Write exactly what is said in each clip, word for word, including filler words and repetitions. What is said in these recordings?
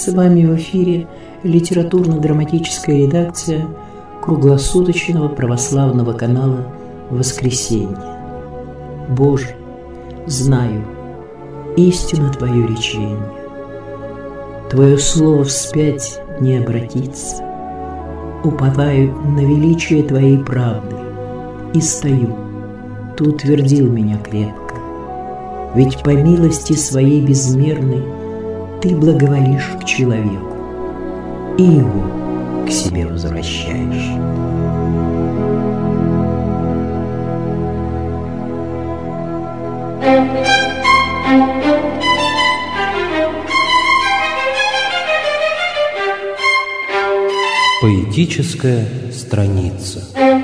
С вами в эфире литературно-драматическая редакция круглосуточного православного канала «Воскресенье». Боже, знаю, истинно Твое речение. Твое слово вспять не обратится. Уповаю на величие Твоей правды и стою. Ты утвердил меня крепко. Ведь по милости Своей безмерной Ты благоволишь к человеку и его к себе возвращаешь. Поэтическая страница.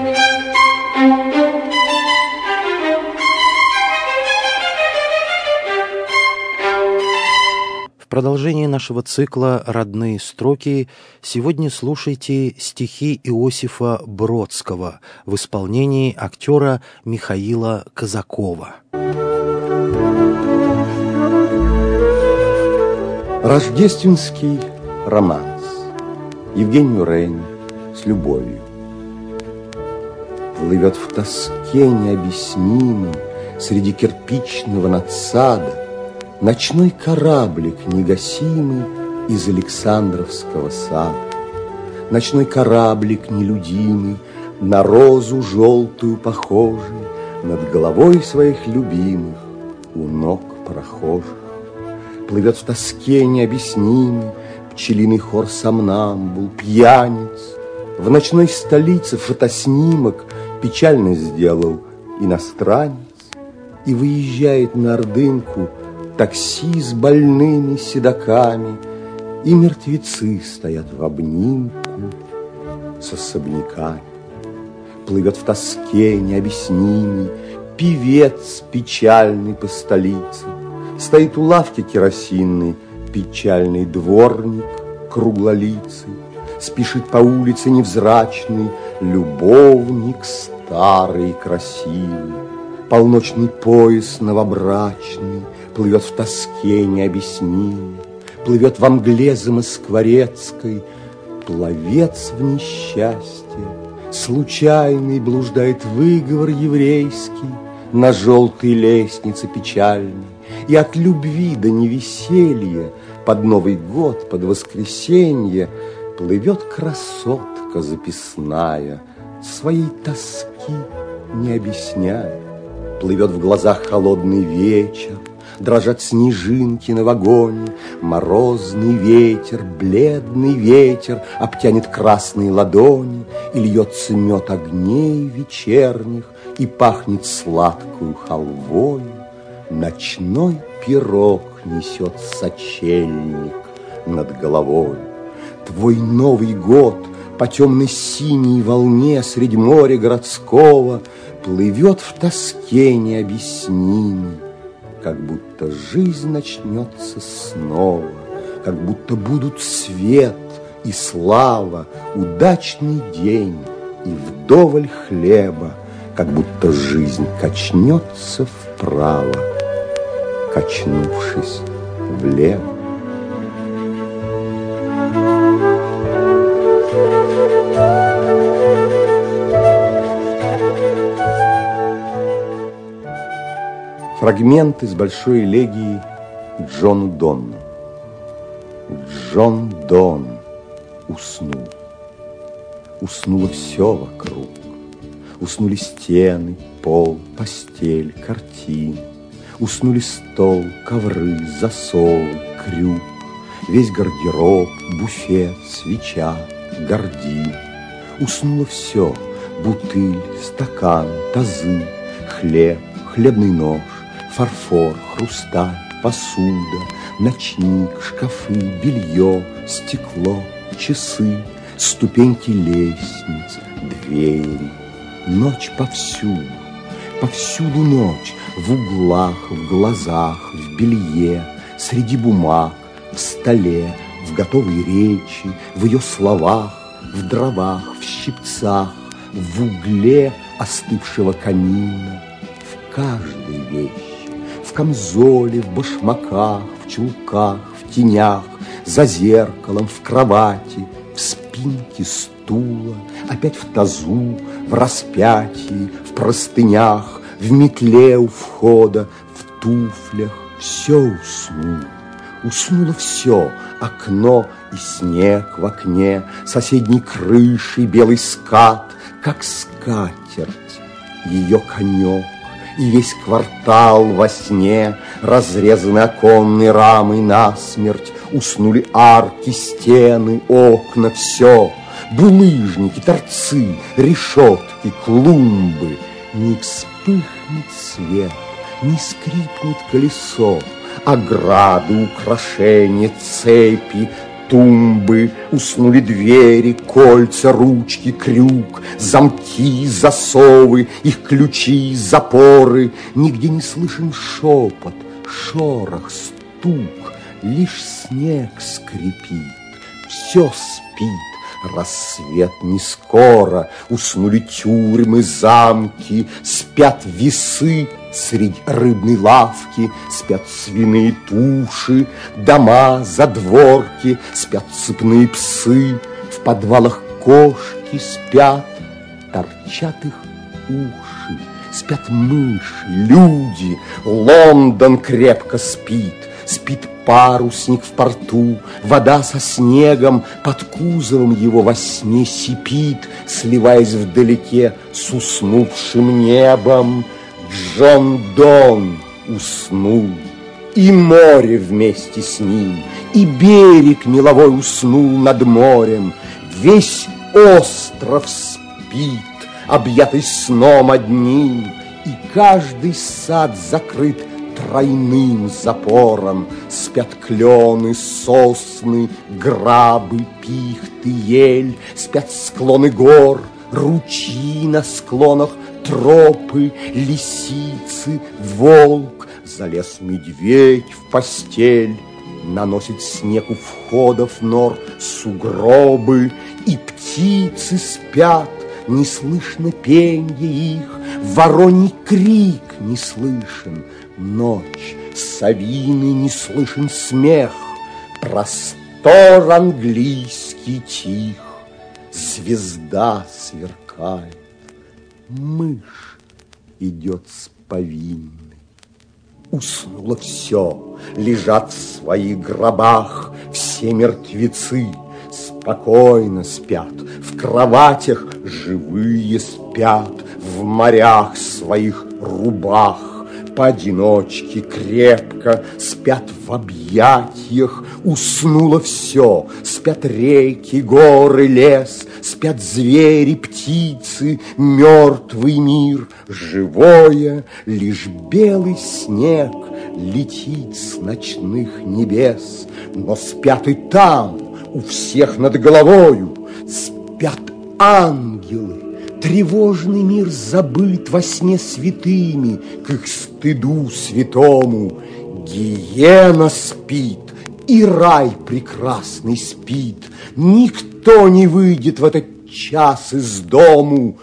В продолжении нашего цикла «Родные строки» сегодня слушайте стихи Иосифа Бродского в исполнении актера Михаила Казакова. Рождественский романс. Евгений Мюррей с любовью. Плывет в тоске необъяснимой среди кирпичного надсада ночной кораблик негасимый из Александровского сада. Ночной кораблик нелюдимый, на розу желтую похожий, над головой своих любимых, у ног прохожих. Плывет в тоске необъяснимой пчелиный хор сомнамбул, пьяниц. В ночной столице фотоснимок печально сделал иностранец. И выезжает на Ордынку такси с больными седоками, и мертвецы стоят в обнимку с особняками. Плывет в тоске необъяснимый певец печальный по столице. Стоит у лавки керосинной печальный дворник круглолицый. Спешит по улице невзрачный любовник старый и красивый. Полночный пояс новобрачный плывет в тоске необъяснимой. Плывет во мгле замоскворецкой пловец в несчастье. Случайный блуждает выговор еврейский на желтой лестнице печальной. И от любви до невеселья под Новый год, под воскресенье плывет красотка записная, своей тоски не объясняя. Плывет в глазах холодный вечер, дрожат снежинки на вагоне. Морозный ветер, бледный ветер обтянет красные ладони, и льется мед огней вечерних, и пахнет сладкую халвою. Ночной пирог несет сочельник над головой. Твой Новый год по темной синей волне средь моря городского плывет в тоске необъяснимой, как будто жизнь начнется снова, как будто будут свет и слава, удачный день и вдоволь хлеба, как будто жизнь качнется вправо, качнувшись влево. Фрагмент из большой элегии Джону Донну. Джон Дон уснул. Уснуло все вокруг. Уснули стены, пол, постель, картины. Уснули стол, ковры, засовы, крюк, весь гардероб, буфет, свеча, гардин. Уснуло все: бутыль, стакан, тазы, хлеб, хлебный нож, фарфор, хрусталь, посуда, ночник, шкафы, белье, стекло, часы, ступеньки лестниц, двери. Ночь повсюду, повсюду ночь, в углах, в глазах, в белье, среди бумаг, в столе, в готовой речи, в ее словах, в дровах, в щипцах, в угле остывшего камина, в каждой вещи, в камзоле, в башмаках, в чулках, в тенях, за зеркалом, в кровати, в спинке стула, опять в тазу, в распятии, в простынях, в метле у входа, в туфлях. Все уснуло. Уснуло все: окно и снег в окне, соседней крыши белый скат, как скатерть, ее конек, и весь квартал во сне, разрезаны оконной рамой насмерть, уснули арки, стены, окна, все, булыжники, торцы, решетки, клумбы. Не вспыхнет свет, не скрипнет колесо, ограды, украшения, цепи, тумбы, уснули двери, кольца, ручки, крюк, замки, засовы, их ключи, запоры. Нигде не слышен шепот, шорох, стук, лишь снег скрипит. Все спит, рассвет не скоро, уснули тюрьмы, замки, спят весы средь рыбной лавки, спят свиные туши, дома, задворки, спят цепные псы, в подвалах кошки спят, торчат их уши, спят мыши, люди, Лондон крепко спит, спит парусник в порту, вода со снегом под кузовом его во сне сипит, сливаясь вдалеке с уснувшим небом. Джон Донн уснул, и море вместе с ним, и берег меловой уснул над морем. Весь остров спит, объятый сном одним, и каждый сад закрыт тройным запором. Спят клены, сосны, грабы, пихты, ель, спят склоны гор, ручьи на склонах, тропы, лисицы, волк. Залез медведь в постель, наносит снег у входов нор сугробы, и птицы спят, не слышно пенье их, вороний крик не слышен, ночь, совиный не слышен смех, простор английский тих, звезда сверкает, мышь идет с повинной. Уснуло все, лежат в своих гробах все мертвецы, спокойно спят, в кроватях живые спят, в морях своих рубах, поодиночке крепко спят в объятиях. Уснуло все, спят реки, горы, лес, спят звери, птицы, мертвый мир. Живое лишь белый снег летит с ночных небес. Но спят и там, у всех над головою, спят ангелы. Тревожный мир забыт во сне святыми, к их стыду святому. Гиена спит, и рай прекрасный спит. Никто не выйдет в этот час из дому.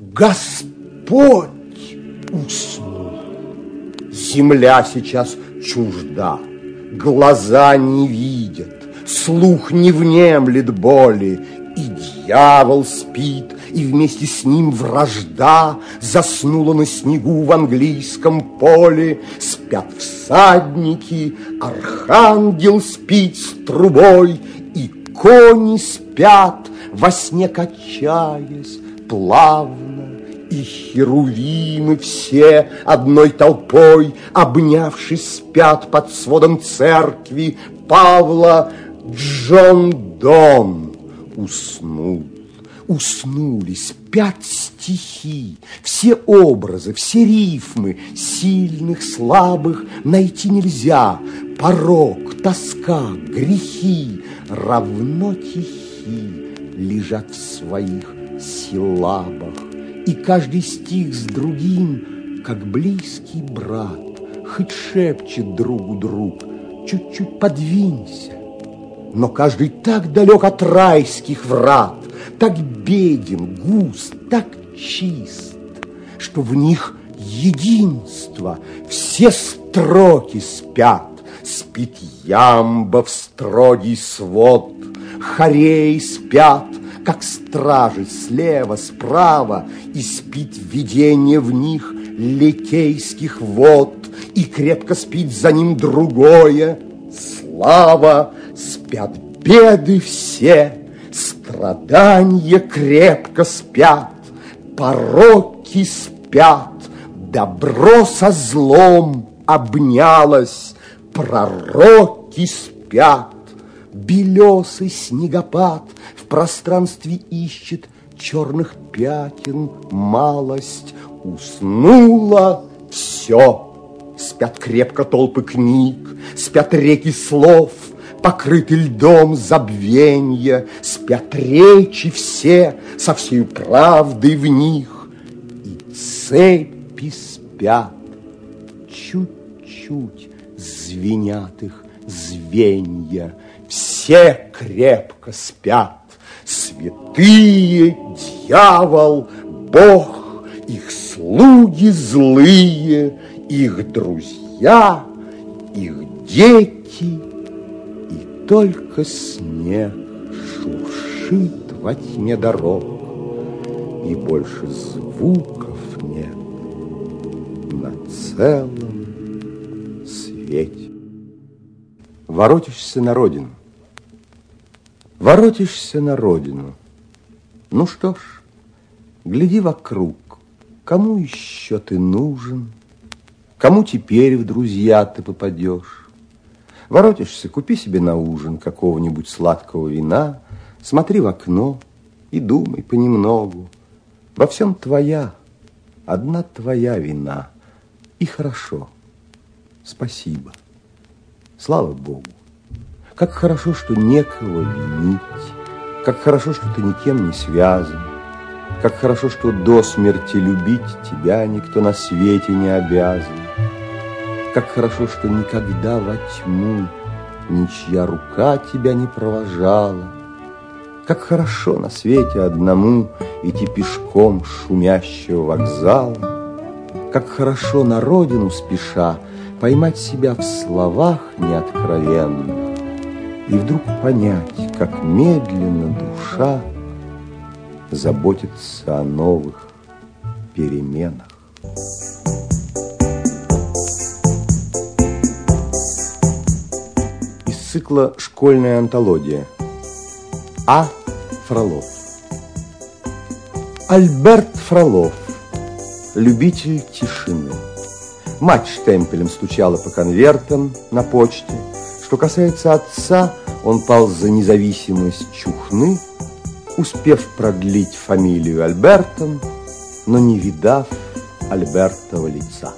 Господь уснул. Земля сейчас чужда, глаза не видят, слух не внемлет боли, и дьявол спит, и вместе с ним вражда заснула на снегу в английском поле. Спят всадники, архангел спит с трубой, и кони спят, во сне качаясь плавно, и херувимы все одной толпой, обнявшись, спят под сводом церкви Павла. Джон Донн уснул. Уснули, спят стихи, все образы, все рифмы, сильных, слабых найти нельзя. Порок, тоска, грехи равно тихи лежат в своих силлабах. И каждый стих с другим, как близкий брат, хоть шепчет другу друг: чуть-чуть подвинься. Но каждый так далек от райских врат, так беден, густ, так чист, что в них единство. Все строки спят, Спит ямба в строгий свод, хорей спят, как стражи слева, справа, и спит видение в них ликейских вод, и крепко спит за ним другое слава. Спят беды все, страдания крепко спят, пороки спят, добро со злом обнялось, пророки спят. Белесый снегопад в пространстве ищет черных пятен малость. Уснуло все. Спят крепко толпы книг, спят реки слов, покрыты льдом забвенья. Спят речи все со всей правдой в них, и цепи спят. Чуть-чуть звенят их звенья. Все крепко спят. Святые, дьявол, Бог, их слуги злые, их друзья, их дети, и только снег шуршит во тьме дорог, и больше звуков нет на целом свете. Воротишься на родину. Воротишься на родину. Ну что ж, гляди вокруг, кому еще ты нужен, кому теперь в друзья ты попадешь. Воротишься, купи себе на ужин какого-нибудь сладкого вина, смотри в окно и думай понемногу. Во всем твоя, одна твоя вина. И хорошо, спасибо, слава Богу. Как хорошо, что некого винить, как хорошо, что ты никем не связан, как хорошо, что до смерти любить тебя никто на свете не обязан, как хорошо, что никогда во тьму ничья рука тебя не провожала, как хорошо на свете одному идти пешком с шумящего вокзала, как хорошо на родину спеша поймать себя в словах неоткровенных, и вдруг понять, как медленно душа заботится о новых переменах. Из цикла «Школьная антология». А. Фролов. Альберт Фролов, любитель тишины. Мать штемпелем стучала по конвертам на почте. Что касается отца, он пал за независимость Чухны, успев продлить фамилию Альбертом, но не видав Альбертова лица.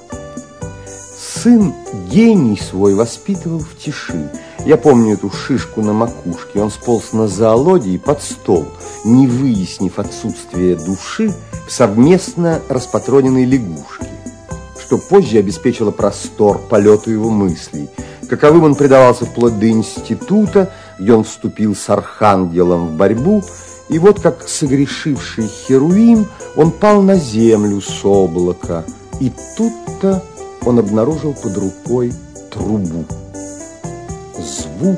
Сын гений свой воспитывал в тиши. Я помню эту шишку на макушке. Он сполз на зоологии под стол, не выяснив отсутствие души в совместно распатроненной лягушке, что позже обеспечило простор полету его мыслей. Каковым он предавался вплоть до института, где он вступил с архангелом в борьбу, и вот как согрешивший херувим он пал на землю с облака, и тут-то он обнаружил под рукой трубу. Звук,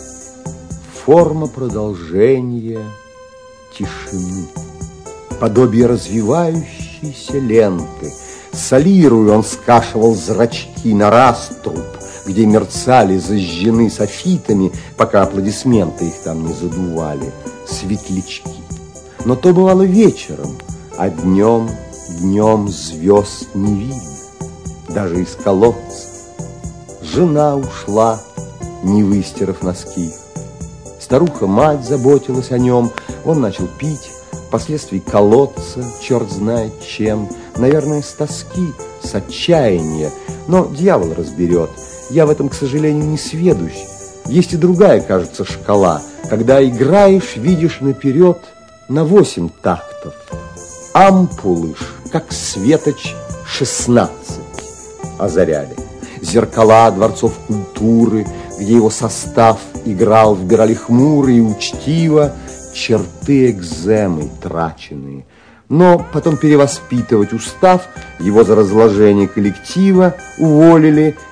форма продолжения тишины, подобие развивающейся ленты. Солируя, он скашивал зрачки на раструб, где мерцали зажжены софитами, пока аплодисменты их там не задували, светлячки. Но то бывало вечером, а днем, днем звезд не видно, даже из колодца. Жена ушла, не выстирав носки. Старуха-мать заботилась о нем, он начал пить, впоследствии колоться, черт знает чем, наверное, с тоски, с отчаяния, но дьявол разберет. Я в этом, к сожалению, не сведущ. Есть и другая, кажется, шкала, когда играешь, видишь наперед на восемь тактов. Ампулыш, как светоч, шестнадцать озаряли. Зеркала дворцов культуры, где его состав играл, вбирали хмуро и учтиво черты экземы траченные. Но потом перевоспитывать устав, его за разложение коллектива уволили,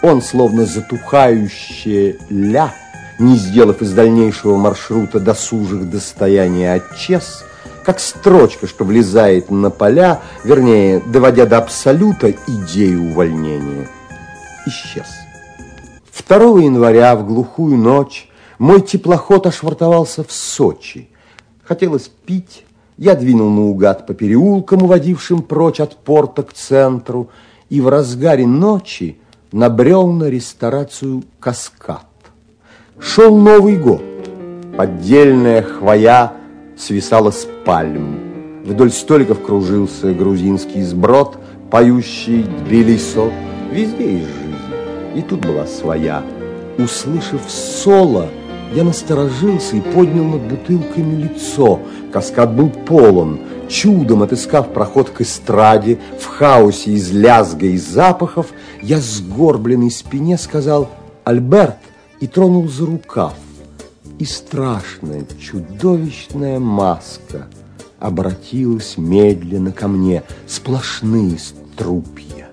Он, словно затухающее ля, не сделав из дальнейшего маршрута досужих достояний отчес, как строчка, что влезает на поля, вернее, доводя до абсолюта идею увольнения, исчез. второго января в глухую ночь мой теплоход ошвартовался в Сочи. Хотелось пить, я двинул наугад по переулкам, уводившим прочь от порта к центру, и в разгаре ночи набрел на ресторацию «Каскад». Шел Новый год. Поддельная хвоя свисала с пальм. Вдоль столиков кружился грузинский сброд, поющий «Тбилисо». Везде есть жизнь, и тут была своя. Услышав соло, я насторожился и поднял над бутылками лицо. Каскад был полон. Чудом отыскав проход к эстраде, в хаосе из лязга и запахов, я сгорбленной спине сказал «Альберт» и тронул за рукав. И страшная, чудовищная маска обратилась медленно ко мне, сплошные струпья,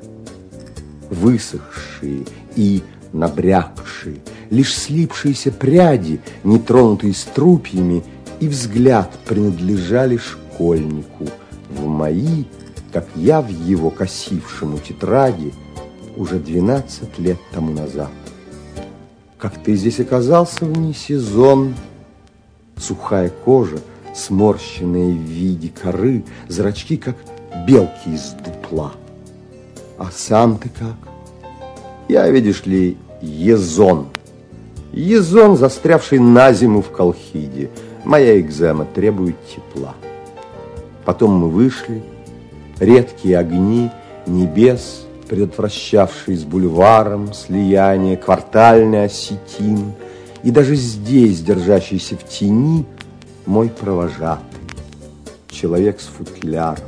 высохшие и набрякшие, лишь слипшиеся пряди, нетронутые струпьями, и взгляд принадлежали школьнику в мои, как я в его косившему тетради, уже двенадцать лет тому назад. Как ты здесь оказался вне сезон? Сухая кожа, сморщенная в виде коры, зрачки, как белки из дупла. А сам ты как? Я, видишь ли, езон. Езон, застрявший на зиму в Колхиде. Моя экзема требует тепла. Потом мы вышли, редкие огни небес, предотвращавшие с бульваром слияние, квартальный осетин, и даже здесь, держащийся в тени, мой провожатый, человек с футляром.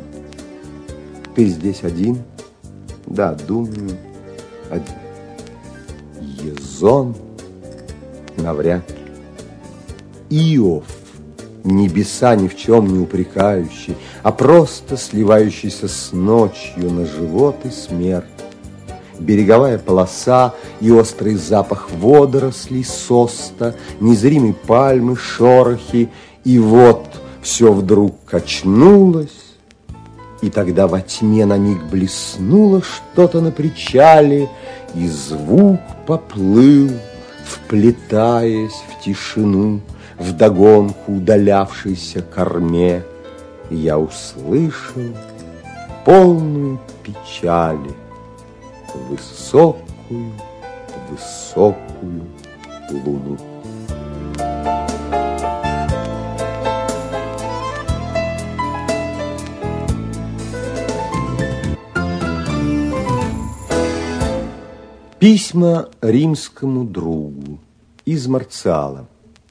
Ты здесь один? Да, думаю, один. Езон? Навряд ли. Иов, небеса ни в чем не упрекающий, а просто сливающийся с ночью на живот и смерть. Береговая полоса и острый запах водорослей, соста, незримые пальмы, шорохи, и вот все вдруг качнулось, и тогда во тьме на миг блеснуло что-то на причале, и звук поплыл, вплетаясь в тишину, вдогонку удалявшейся корме, и я услышал полную печали высокую, высокую луну. Письма римскому другу из Марциала.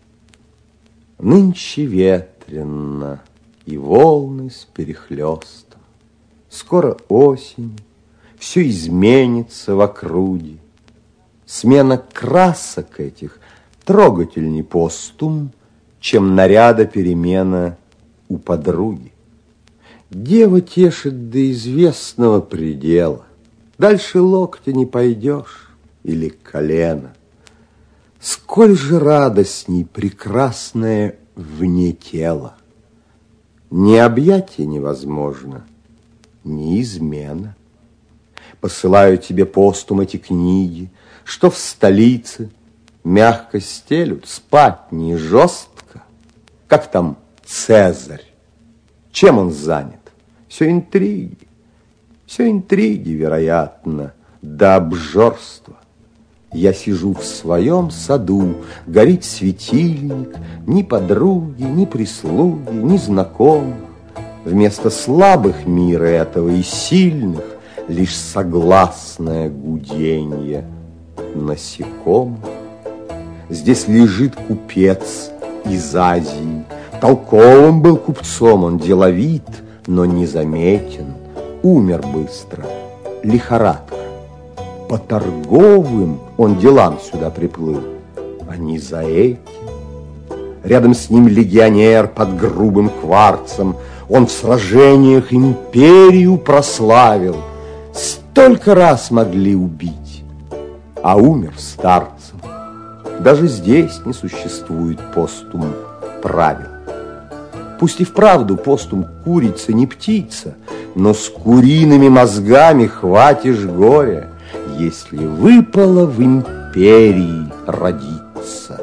Нынче ветренно, и волны с перехлёстом. Скоро осень, все изменится в округе. Смена красок этих трогательней постум, чем наряда перемена у подруги. Дева тешит до известного предела. Дальше локтя не пойдешь или колена. Сколь же радостней прекрасное вне тела. Ни объятие невозможно, ни измена. Посылаю тебе постум эти книги, что в столице мягко стелют, спать не жестко. Как там Цезарь? Чем он занят? Все интриги. Все интриги, вероятно, до обжорства. Я сижу в своем саду, горит светильник, ни подруги, ни прислуги, ни знакомых. Вместо слабых мира этого и сильных лишь согласное гуденье насекомых. Здесь лежит купец из Азии. Толковым был купцом, он деловит, но незаметен. Умер быстро, лихорадка. По торговым он делам сюда приплыл, а не за этим. Рядом с ним легионер под грубым кварцем. Он в сражениях империю прославил. Столько раз могли убить, а умер старцем. Даже здесь не существует постум правил. Пусть и вправду постум курица не птица, но с куриными мозгами хватишь горя, если выпало в империи родиться.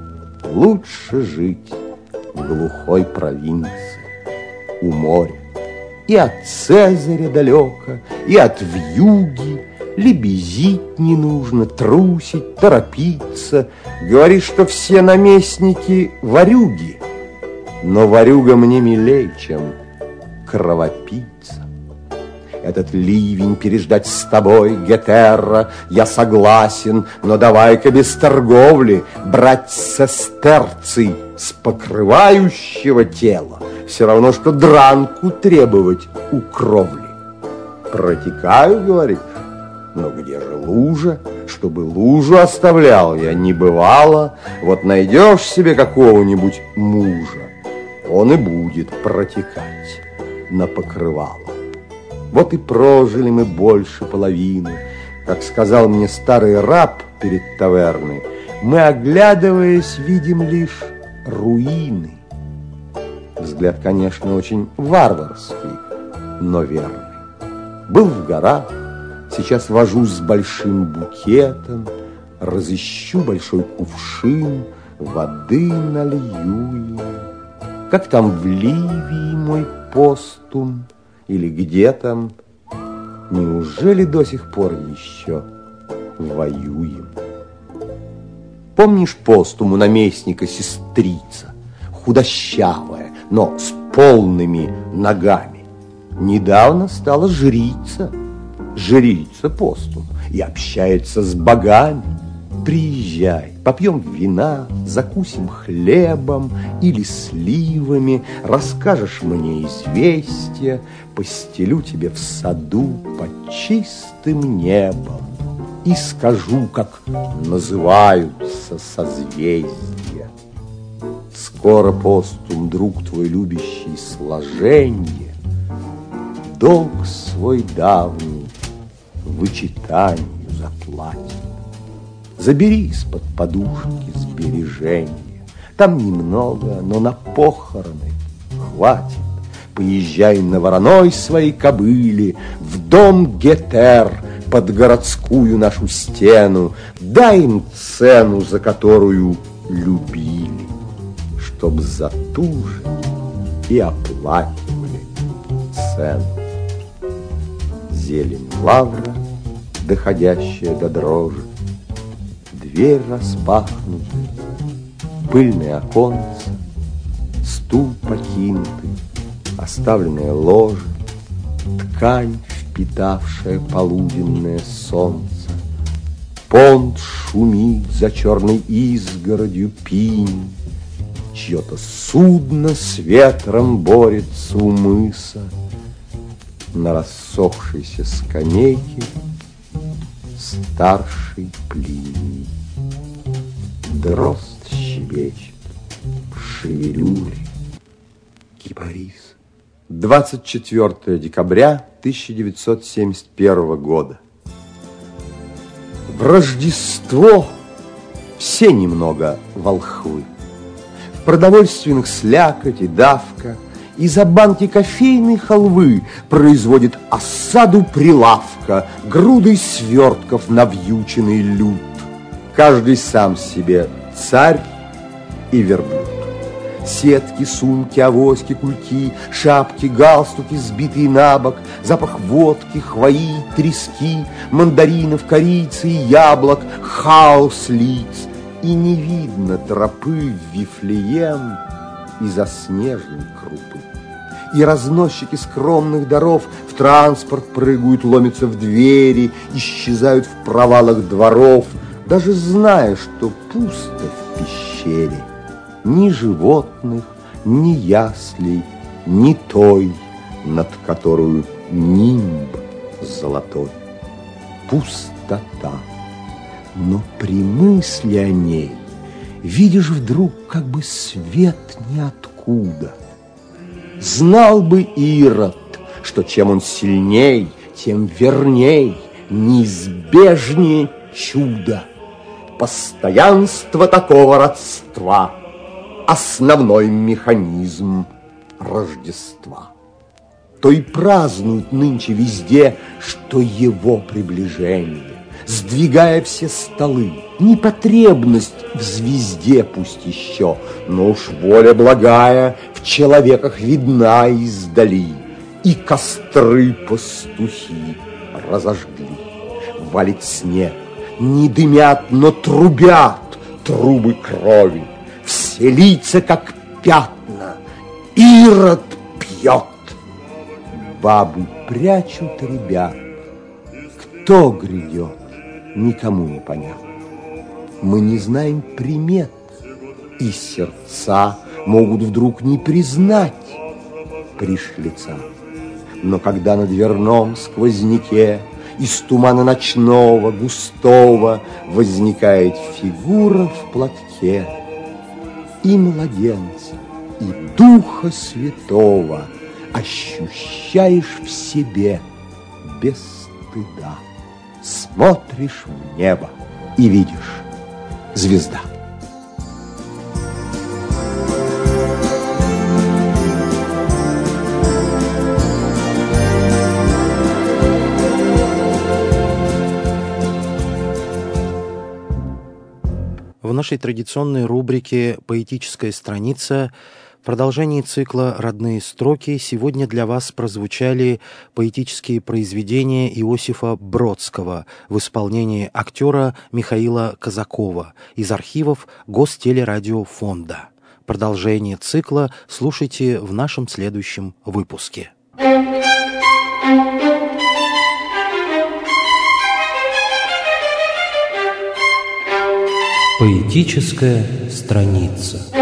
Лучше жить в глухой провинции, у моря. И от Цезаря далеко, и от вьюги. Лебезить не нужно, трусить, торопиться. Говоришь, что все наместники ворюги, но ворюга мне милей, чем кровопийца. Этот ливень переждать с тобой, Гетерра, я согласен, но давай-ка без торговли брать сестерций с покрывающего тела. Все равно, что дранку требовать у кровли. Протекаю, говоришь, но где же лужа? Чтобы лужу оставлял я, не бывало. Вот найдешь себе какого-нибудь мужа, он и будет протекать на покрывало. Вот и прожили мы больше половины. Как сказал мне старый раб перед таверной, мы, оглядываясь, видим лишь руины. Взгляд, конечно, очень варварский, но верный. Был в горах, сейчас вожусь с большим букетом, разыщу большой кувшин, воды налью им. Как там в Ливии мой постум, или где там? Неужели до сих пор еще воюем? Помнишь постум у наместника сестрица, худощавая, но с полными ногами? Недавно стала жрица, жрица постум, и общается с богами. Приезжай, попьем вина, закусим хлебом или сливами, расскажешь мне известия, постелю тебе в саду под чистым небом и скажу, как называются созвездия. Скоро, постум, друг твой любящий сложенье, долг свой давний вычитанию заплатит. Забери из-под подушки сбережения. Там немного, но на похороны хватит. Поезжай на вороной своей кобыле в дом Гетер под городскую нашу стену. Дай им цену, за которую любили, чтоб за ту же и оплакивали цену. Зелень лавра, доходящая до дрожи, дверь распахнута, пыльное оконце, стул покинутый, оставленное ложе, ткань, впитавшая полуденное солнце. Понт шумит за черной изгородью пинь, чье-то судно с ветром борется у мыса. На рассохшейся скамейке старший Плиний. Дрозд щебечет в шевелюре. Кипарис. двадцать четвёртое декабря тысяча девятьсот семьдесят первого года. В Рождество все немного волхвы. В продовольственных слякоть и давка, и за банки кофейной халвы производит осаду прилавка, грудой свертков навьюченный люд. Каждый сам себе царь и верблюд. Сетки, сумки, авоськи, кульки, шапки, галстуки, сбитые на бок, запах водки, хвои, трески, мандаринов, корицы и яблок, хаос лиц. И не видно тропы в Вифлеем из-за снежной крупы. И разносчики скромных даров в транспорт прыгают, ломятся в двери, исчезают в провалах дворов, даже зная, что пусто в пещере. Ни животных, ни яслей, ни той, над которую нимб золотой. Пустота. Но при мысли о ней видишь вдруг как бы свет ниоткуда. Знал бы Ирод, что чем он сильней, тем верней, неизбежнее чудо, постоянство такого родства, основной механизм Рождества. То и празднуют нынче везде, что его приближение, сдвигая все столы. Непотребность в звезде пусть еще, но уж воля благая в человеках видна издали. И костры пастухи разожгли. Валит снег, не дымят, но трубят трубы крови. Все лица, как пятна, Ирод пьет. Бабы прячут ребят. Кто грядет, никому не понятно. Мы не знаем примет, и сердца могут вдруг не признать пришлица. Но когда на дверном сквозняке из тумана ночного, густого возникает фигура в платке, и младенца, и Духа Святого ощущаешь в себе без стыда. Смотришь в небо и видишь звезда. В нашей традиционной рубрике «Поэтическая страница» в продолжении цикла «Родные строки» сегодня для вас прозвучали поэтические произведения Иосифа Бродского в исполнении актера Михаила Казакова из архивов Гостелерадиофонда. Продолжение цикла слушайте в нашем следующем выпуске. Поэтическая страница.